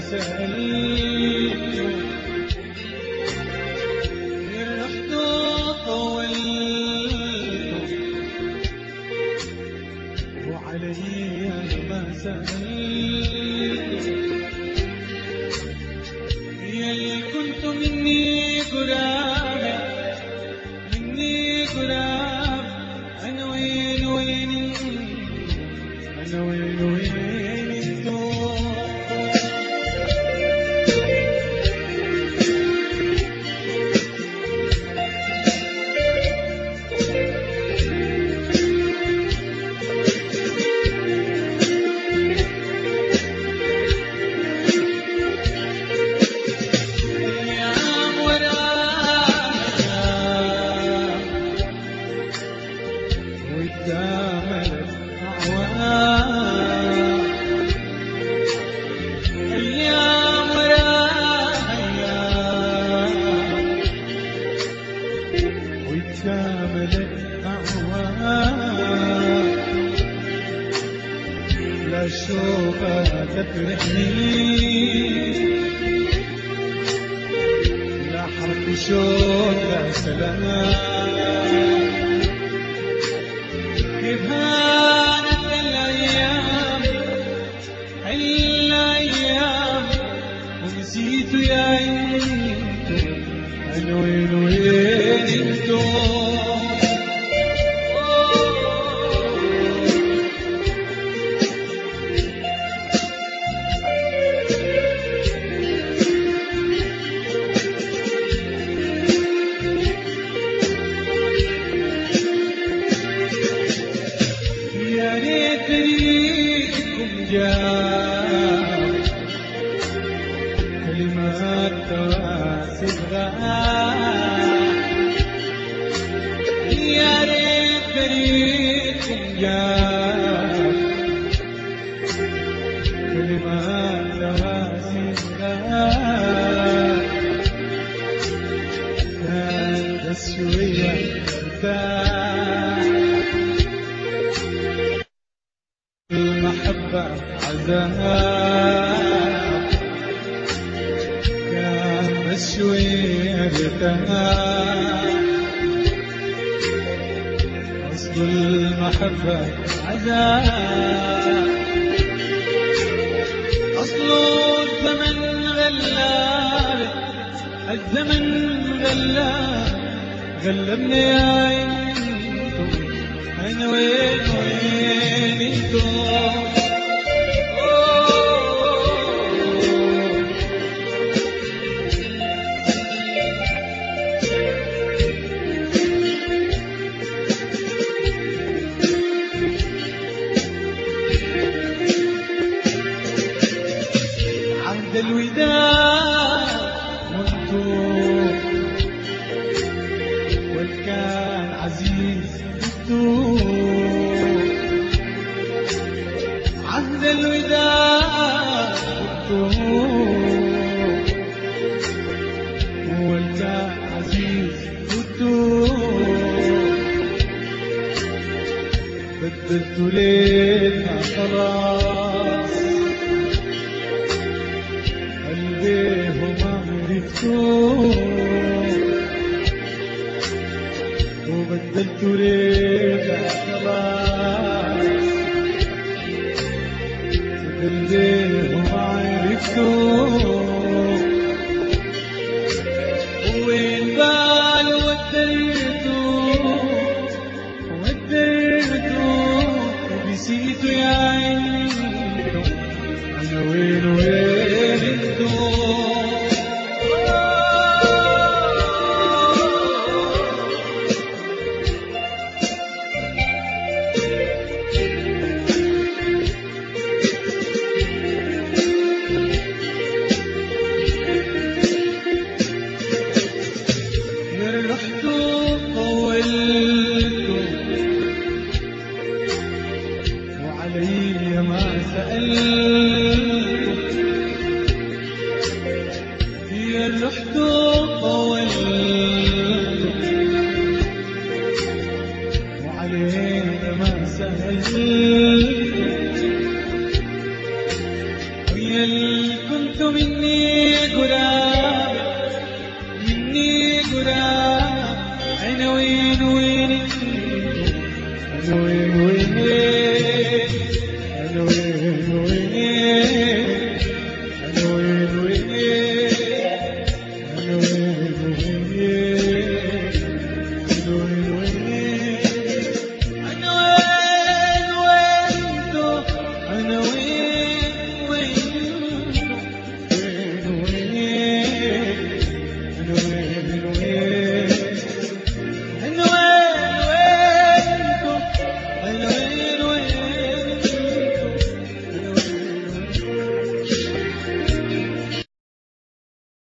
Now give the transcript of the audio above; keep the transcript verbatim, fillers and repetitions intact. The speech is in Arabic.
سألته رحت طولته وعلي ما سألته يلي كنت مني قراب مني قراب أنا وين وين أنا وين وين لا شوفها تفرحني لا حرف شوق لا سلام كيف هانت الأيام الأيام ونسيت يا انتو أنا وين وين انتو يا ريت ريتكم جاء كلمات تواسي الغاء يا ريت ريتكم جاء كلمات تواسي الغاء كان بس شوية ارتاح المحبة عذاب كان بس شوية ارتاح أصل المحبة عذاب أصل الزمن غلاب الزمن غلاب غلبني يا انتو أنا وين وين انتو عند الوداع وانتو والكان عزيز انتو عند الوداع وانتو والكان عزيز انتو بدلتوا ليلنا خلاص قلبيه ما عرفتوه وبدلتوا ليلنا خلاص قلبيه ما عرفتوه وين بال وديتوه وديتوه ونسيتوا يا عيني أنا وين وين انتو كنت مني قراب مني قراب أنا وين وين انتو أنا وين